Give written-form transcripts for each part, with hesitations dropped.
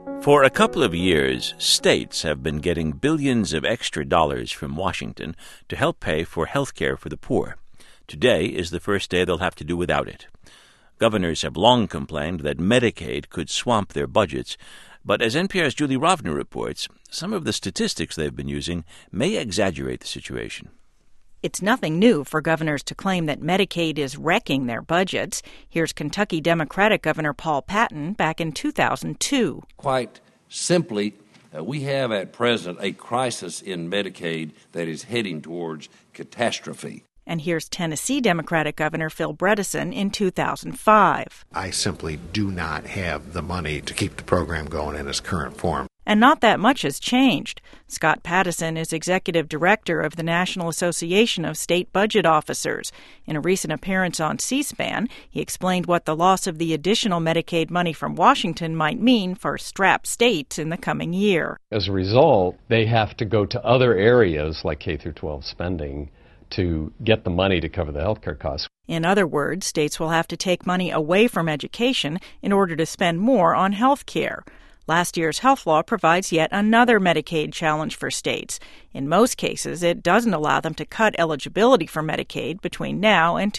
For a couple of years, states have been getting billions of extra dollars from Washington to help pay for health care for the poor. Today is the first day they'll have to do without it. Governors have long complained that Medicaid could swamp their budgets, but as NPR's Julie Rovner reports, some of the statistics they've been using may exaggerate the situation. It's nothing new for governors to claim that Medicaid is wrecking their budgets. Here's Kentucky Democratic Governor Paul Patton back in 2002. Quite simply, we have at present a crisis in Medicaid that is heading towards catastrophe. And here's Tennessee Democratic Governor Phil Bredesen in 2005. I simply do not have the money to keep the program going in its current form. And not that much has changed. Scott Pattison is executive director of the National Association of State Budget Officers. In a recent appearance on C-SPAN, he explained what the loss of the additional Medicaid money from Washington might mean for strapped states in the coming year. As a result, they have to go to other areas like K-12 spending to get the money to cover the health care costs. In other words, states will have to take money away from education in order to spend more on health care. Last year's health law provides yet another Medicaid challenge for states. In most cases, it doesn't allow them to cut eligibility for Medicaid between now and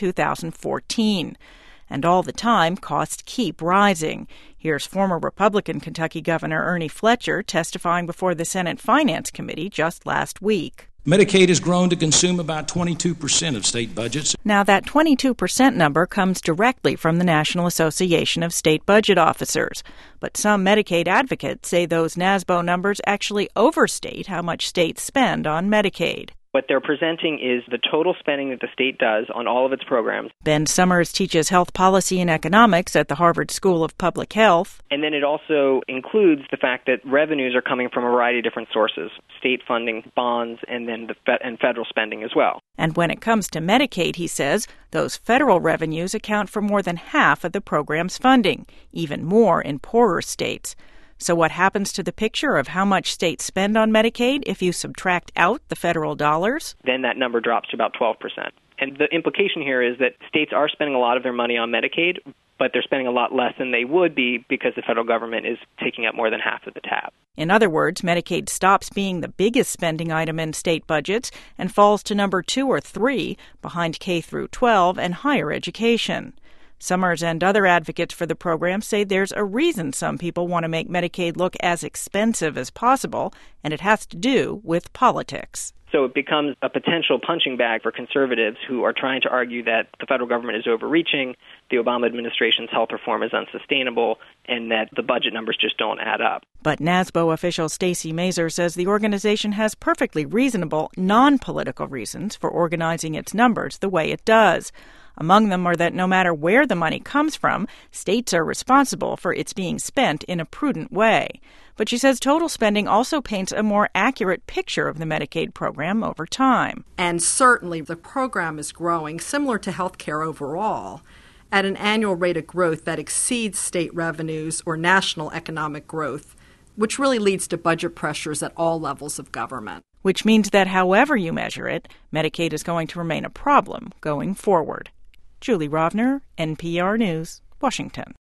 2014. And all the time, costs keep rising. Here's former Republican Kentucky Governor Ernie Fletcher testifying before the Senate Finance Committee just last week. Medicaid has grown to consume about 22% of state budgets. Now, that 22% number comes directly from the National Association of State Budget Officers. But some Medicaid advocates say those NASBO numbers actually overstate how much states spend on Medicaid. What they're presenting is the total spending that the state does on all of its programs. Ben Summers teaches health policy and economics at the Harvard School of Public Health. And then it also includes the fact that revenues are coming from a variety of different sources, state funding, bonds, and then and federal spending as well. And when it comes to Medicaid, he says, those federal revenues account for more than half of the program's funding, even more in poorer states. So what happens to the picture of how much states spend on Medicaid if you subtract out the federal dollars? Then that number drops to about 12%. And the implication here is that states are spending a lot of their money on Medicaid, but they're spending a lot less than they would be because the federal government is taking up more than half of the tab. In other words, Medicaid stops being the biggest spending item in state budgets and falls to number 2 or 3 behind K-12 and higher education. Summers and other advocates for the program say there's a reason some people want to make Medicaid look as expensive as possible, and it has to do with politics. So it becomes a potential punching bag for conservatives who are trying to argue that the federal government is overreaching, the Obama administration's health reform is unsustainable, and that the budget numbers just don't add up. But NASBO official Stacey Mazer says the organization has perfectly reasonable, non-political reasons for organizing its numbers the way it does. Among them are that no matter where the money comes from, states are responsible for its being spent in a prudent way. But she says total spending also paints a more accurate picture of the Medicaid program over time. And certainly the program is growing, similar to health care overall, at an annual rate of growth that exceeds state revenues or national economic growth, which really leads to budget pressures at all levels of government. Which means that however you measure it, Medicaid is going to remain a problem going forward. Julie Rovner, NPR News, Washington.